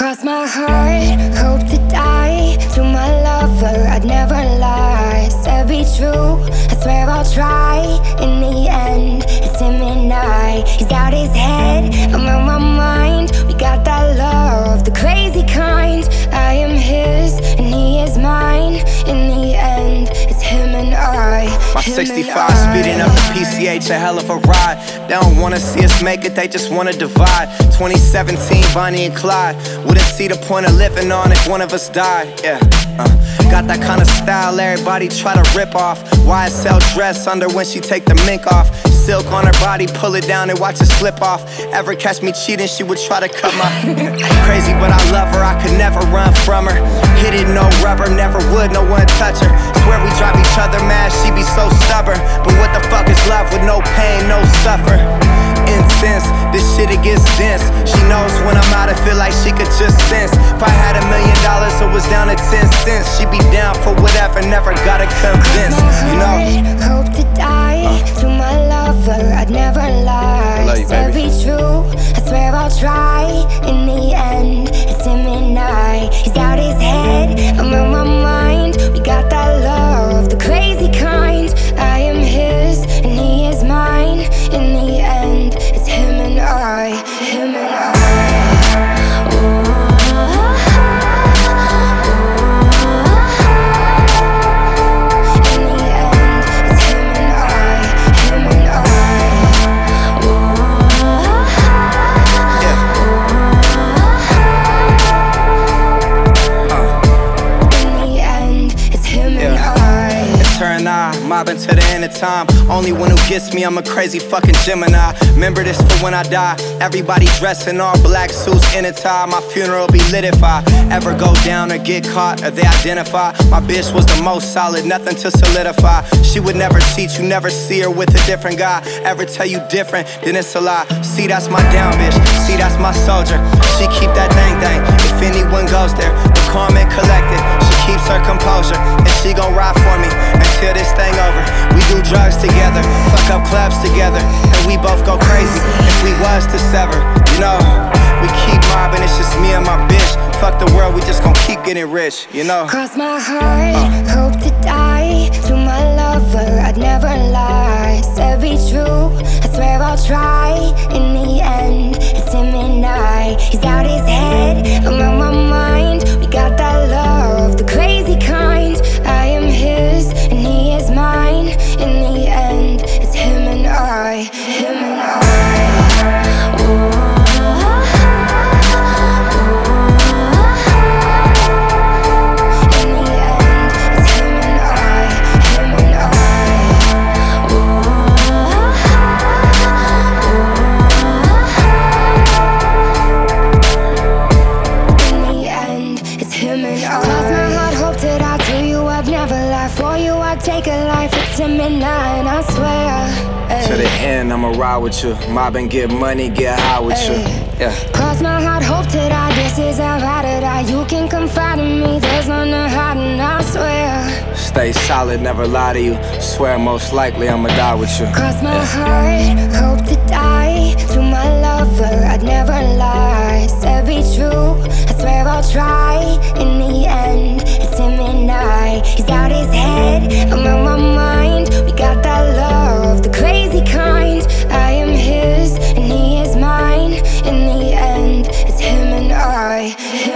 Cross my heart, hope to die. To my lover, I'd never lie. Said be true, I swear I'll try. In the end, it's him and I. He's out his head, I'm on my mind. We got that love, the crazy kind. I am his, and he is mine. In the end, it's him and I. My 65 speeding up the PCH, a hell of a ride. They don't wanna see us make it, they just wanna divide. 2017, Bonnie and Clyde. Wouldn't see the point of living on if one of us died. Yeah, got that kind of style everybody try to rip off. YSL dress under when she take the mink off. Silk on her body, pull it down and watch it slip off. Ever catch me cheating, she would try to cut my crazy, but I love her, I could never run from her. Hit it, no rubber, never would, no one touch her. Swear we drive each other mad, she be so stubborn. But what the fuck is love with no pain, no suffer? Intense, this shit it gets dense. She knows when I'm out, I feel like she could just sense. If I had $1 million, it was down to 10 cents. She be down for whatever, never gotta convince, you know. Hope to die. To my lover, I'd never lie. I love you, Said baby. be true, I swear I'll try. In the end, it's him and I. He's out his head, I'm on my mind. We got that love, the crazy kind. I am his, and he is mine. In the end, it's him and I. Him and I. Mobbing to the end of time. Only one who gets me, I'm a crazy fucking Gemini. Remember this for when I die. Everybody dressed in all black suits in a tie. My funeral be lit if I ever go down or get caught or they identify. My bitch was the most solid, nothing to solidify. She would never cheat, you never see her with a different guy. Ever tell you different, then it's a lie. See, that's my down bitch, see, that's my soldier. She keep that thing. If anyone goes there, we're calm and collected. She keeps her composure, and she gon' ride for me until this thing over. We do drugs together, fuck up clubs together, and we both go crazy if we was to sever, you know. We keep mobbing, it's just me and my bitch. Fuck the world, we just gon' keep getting rich, you know. Cross my heart, hope to die. To my lover, I'd never lie. Said be true, I swear I'll try. In the end, it's him and I. He's out his head, I'm on my mind. We got that love, the crazy kind. I am his, and he is mine. In the end, it's him and I. Him and I. Take a life, it's him and I swear. To the end, I'ma ride with you. Mob and get money, get high with you. Yeah. Cross my heart, hope to die. This is how I to die. You can confide in me, there's none to hide, and I swear. Stay solid, never lie to you. Swear most likely I'ma die with you. Cross my heart, hope to die. To my lover, I'd never lie. Said be true, I swear I'll try. In the end, it's him and I. He's out his head, I'm on my mind. We got that love, the crazy kind. I am his, and he is mine. In the end, it's him and I.